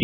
第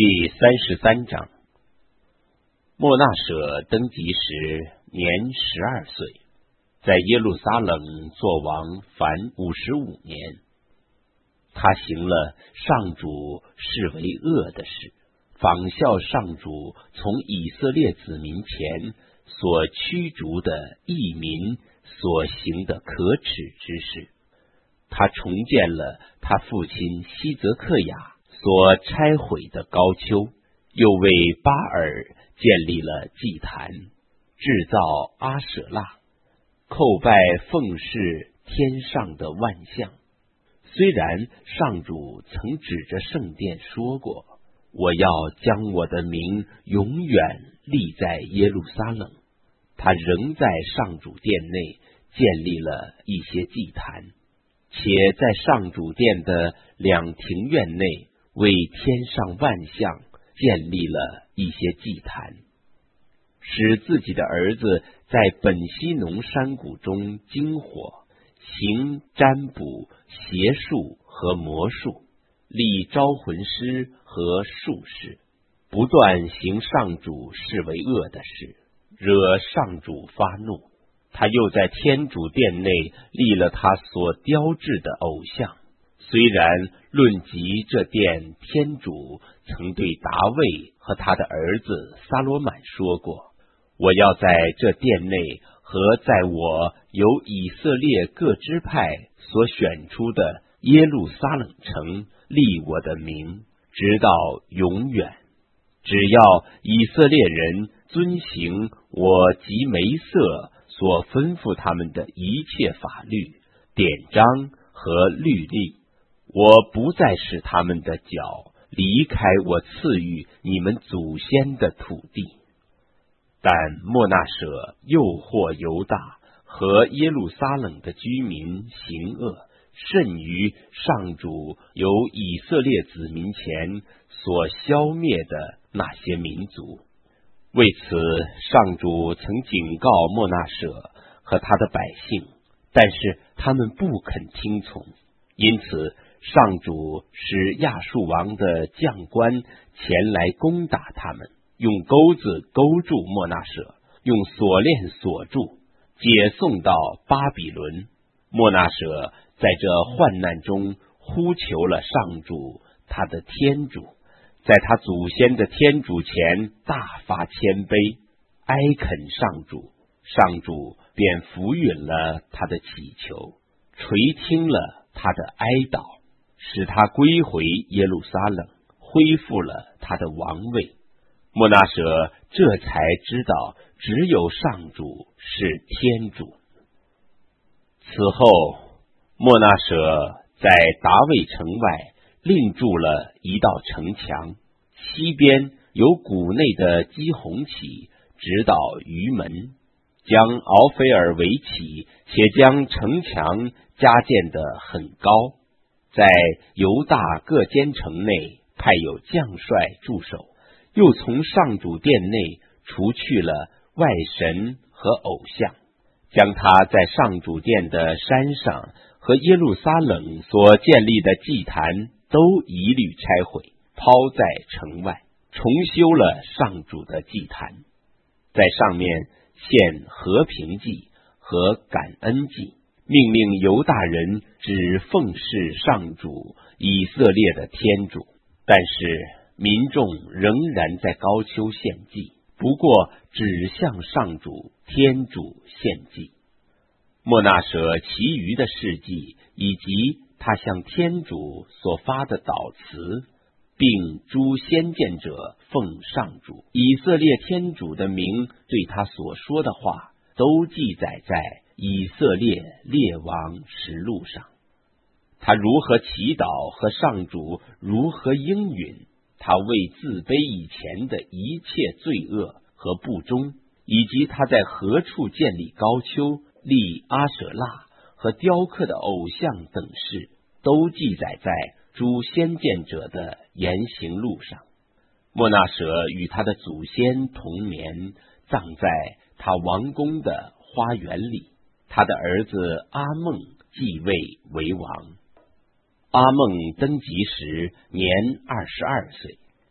33章。莫纳舍登基时年12岁，在耶路撒冷作王凡55年。他行了上主视为恶的事，仿效上主从以色列子民前所驱逐的异民所行的可耻之事。他重建了他父亲希泽克雅所拆毁的高丘，又为巴尔建立了祭坛，制造阿舍拉，叩拜奉事天上的万象。虽然上主曾指着圣殿说过，我要将我的名永远立在耶路撒冷，他仍在上主殿内建立了一些祭坛，且在上主殿的两庭院内为天上万象建立了一些祭坛，使自己的儿子在本西农山谷中经火，行占卜、邪术和魔术，立招魂师和术士，不断行上主视为恶的事，惹上主发怒。他又在天主殿内立了他所雕制的偶像。虽然论及这殿，天主曾对达味和他的儿子撒罗满说过，我要在这殿内和在我由以色列各支派所选出的耶路撒冷城立我的名，直到永远。只要以色列人遵行我及梅瑟所吩咐他们的一切法律、典章和律例，我不再使他们的脚离开我赐予你们祖先的土地。但莫纳舍诱惑犹大和耶路撒冷的居民行恶，甚于上主由以色列子民前所消灭的那些民族。为此，上主曾警告莫纳舍和他的百姓，但是他们不肯听从。因此，上主使亚述王的将官前来攻打他们，用钩子勾住莫纳舍，用锁链锁住，解送到巴比伦。莫纳舍在这患难中呼求了上主他的天主，在他祖先的天主前大发谦卑，哀恳上主，上主便抚允了他的祈求，垂听了他的哀悼，使他归回耶路撒冷，恢复了他的王位。莫纳舍这才知道只有上主是天主。此后，莫纳舍在达味城外另筑了一道城墙，西边由谷内的基红起，直到鱼门，将敖菲尔围起，且将城墙加建得很高。在犹大各监城内派有将帅驻守，又从上主殿内除去了外神和偶像，将他在上主殿的山上和耶路撒冷所建立的祭坛都一律拆毁，抛在城外，重修了上主的祭坛，在上面献和平祭和感恩祭，命令犹大人只奉事上主以色列的天主。但是民众仍然在高丘献祭，不过只向上主天主献祭。莫纳舍其余的事迹，以及他向天主所发的祷词，并诸先见者奉上主以色列天主的名对他所说的话，都记载在以色列列王实录上。他如何祈祷和上主如何应允，他为自卑以前的一切罪恶和不忠，以及他在何处建立高丘、立阿舍拉和雕刻的偶像等事，都记载在诸先见者的言行录上。莫纳舍与他的祖先同眠，葬在他王宫的花园里。他的儿子阿孟继位为王。阿孟登基时年22岁，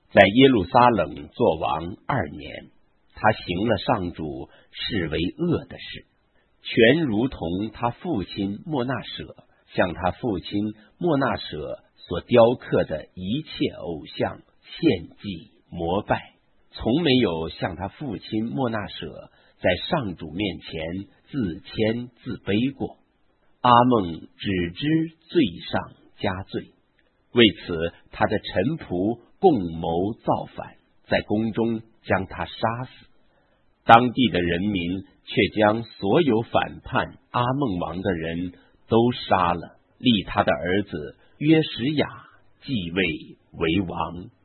在耶路撒冷作王2年，他行了上主视为恶的事，全如同他父亲莫纳舍向他父亲莫纳舍所雕刻的一切偶像献祭膜拜，从没有向他父亲莫纳舍在上主面前自谦自卑过。阿孟只知罪上加罪，为此他的臣仆共谋造反，在宫中将他杀死。当地的人民却将所有反叛阿孟王的人都杀了，立他的儿子约什雅继位为王。